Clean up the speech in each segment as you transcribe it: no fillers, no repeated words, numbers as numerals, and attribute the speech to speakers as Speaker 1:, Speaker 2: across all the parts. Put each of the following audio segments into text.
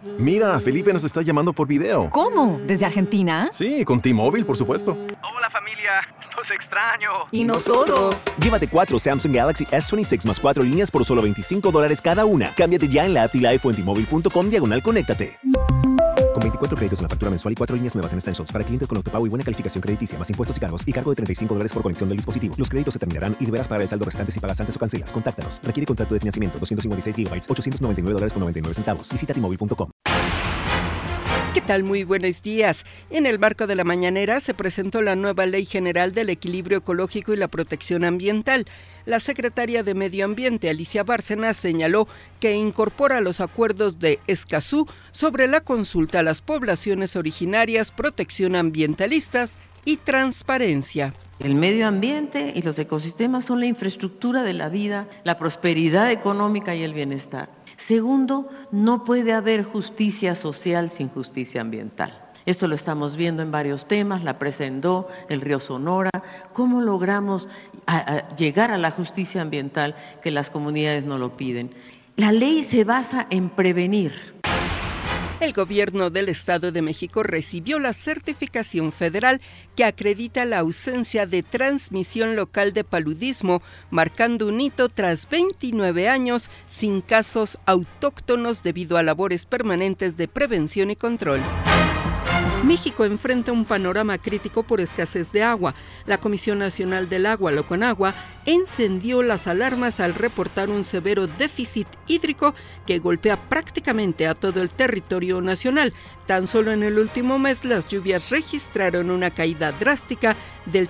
Speaker 1: Mira, Felipe nos está llamando por video.
Speaker 2: ¿Cómo? ¿Desde Argentina?
Speaker 1: Sí, con T-Mobile, por supuesto.
Speaker 3: Hola familia, los extraño.
Speaker 2: ¿Y nosotros?
Speaker 4: Llévate 4 Samsung Galaxy S26 más 4 líneas por solo $25 cada una. Cámbiate ya en la app y Live o en T-Mobile.com/conéctate. Con 24 créditos en la factura mensual y 4 líneas nuevas en Essentials para clientes con autopago y buena calificación crediticia, más impuestos y cargos, y cargo de $35 por conexión del dispositivo. Los créditos se terminarán y deberás pagar el saldo restante si pagas antes o cancelas. Contáctanos. Requiere contrato de financiamiento. 256 GB, $899.99. Visita T-Mobile.com.
Speaker 5: ¿Qué tal? Muy buenos días. En el marco de la mañanera se presentó la nueva Ley General del Equilibrio Ecológico y la Protección Ambiental. La secretaria de Medio Ambiente, Alicia Bárcenas, señaló que incorpora los acuerdos de Escazú sobre la consulta a las poblaciones originarias, protección ambientalistas y transparencia.
Speaker 6: El medio ambiente y los ecosistemas son la infraestructura de la vida, la prosperidad económica y el bienestar. Segundo, no puede haber justicia social sin justicia ambiental. Esto lo estamos viendo en varios temas, la presa Endó, el río Sonora, cómo logramos llegar a la justicia ambiental que las comunidades no lo piden. La ley se basa en prevenir.
Speaker 5: El gobierno del Estado de México recibió la certificación federal que acredita la ausencia de transmisión local de paludismo, marcando un hito tras 29 años sin casos autóctonos debido a labores permanentes de prevención y control. México enfrenta un panorama crítico por escasez de agua. La Comisión Nacional del Agua, la Conagua, encendió las alarmas al reportar un severo déficit hídrico que golpea prácticamente a todo el territorio nacional. Tan solo en el último mes las lluvias registraron una caída drástica del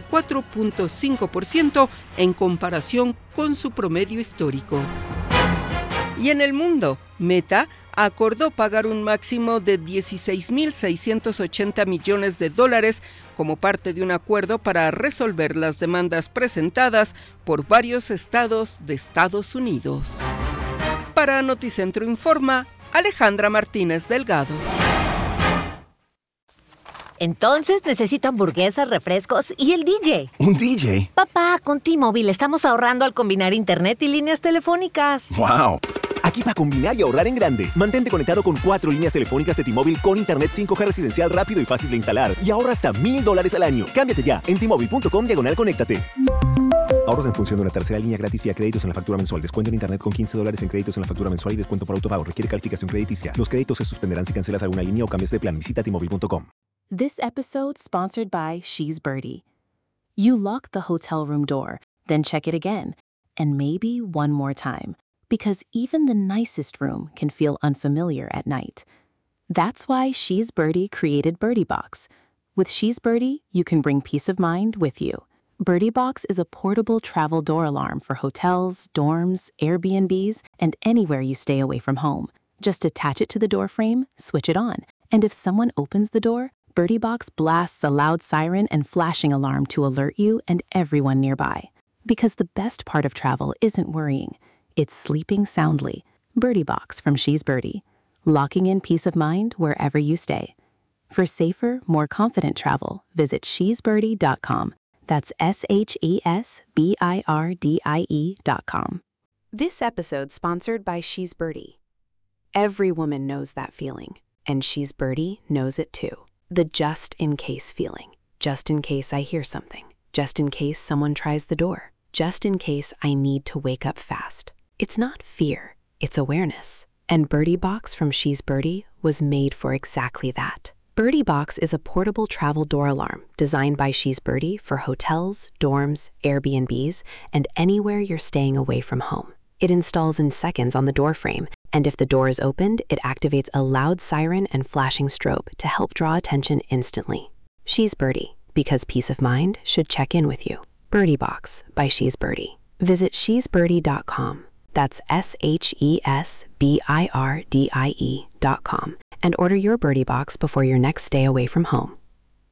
Speaker 5: 34.5% en comparación con su promedio histórico. Y en el mundo, Meta acordó pagar un máximo de $16.680 millones como parte de un acuerdo para resolver las demandas presentadas por varios estados de Estados Unidos. Para Noticentro Informa, Alejandra Martínez Delgado.
Speaker 7: Entonces necesito hamburguesas, refrescos y el DJ.
Speaker 1: ¿Un DJ?
Speaker 7: Papá, con T-Mobile estamos ahorrando al combinar internet y líneas telefónicas.
Speaker 1: ¡Wow!
Speaker 4: Aquí para combinar y ahorrar en grande. Mantente conectado con 4 líneas telefónicas de T-Mobile con internet 5G residencial rápido y fácil de instalar. Y ahorra hasta $1,000 al año. Cámbiate ya en T-Mobile.com/conéctate. Ahorros en función de una tercera línea gratis vía créditos en la factura mensual. Descuento en internet con $15 en créditos en la factura mensual y descuento por autopago. Requiere calificación crediticia. Los créditos se suspenderán si cancelas alguna línea o cambias de plan. Visita T-Mobile.com.
Speaker 8: This episode sponsored by She's Birdie. You lock the hotel room door, then check it again, and maybe one more time. Because even the nicest room can feel unfamiliar at night. That's why She's Birdie created Birdie Box. With She's Birdie, you can bring peace of mind with you. Birdie Box is a portable travel door alarm for hotels, dorms, Airbnbs, and anywhere you stay away from home. Just attach it to the door frame, switch it on, and if someone opens the door, Birdie Box blasts a loud siren and flashing alarm to alert you and everyone nearby. Because the best part of travel isn't worrying. It's sleeping soundly. Birdie Box from She's Birdie. Locking in peace of mind wherever you stay. For safer, more confident travel, visit shesbirdie.com. That's SHESBIRDIE.com.
Speaker 9: This episode sponsored by She's Birdie. Every woman knows that feeling, and She's Birdie knows it too. The just in case feeling. Just in case I hear something. Just in case someone tries the door. Just in case I need to wake up fast. It's not fear, it's awareness. And Birdie Box from She's Birdie was made for exactly that. Birdie Box is a portable travel door alarm designed by She's Birdie for hotels, dorms, Airbnbs, and anywhere you're staying away from home. It installs in seconds on the door frame, and if the door is opened, it activates a loud siren and flashing strobe to help draw attention instantly. She's Birdie, because peace of mind should check in with you. Birdie Box by She's Birdie. Visit shesbirdie.com. That's SHESBIRDIE.com and order your Birdie Box before your next stay away from home.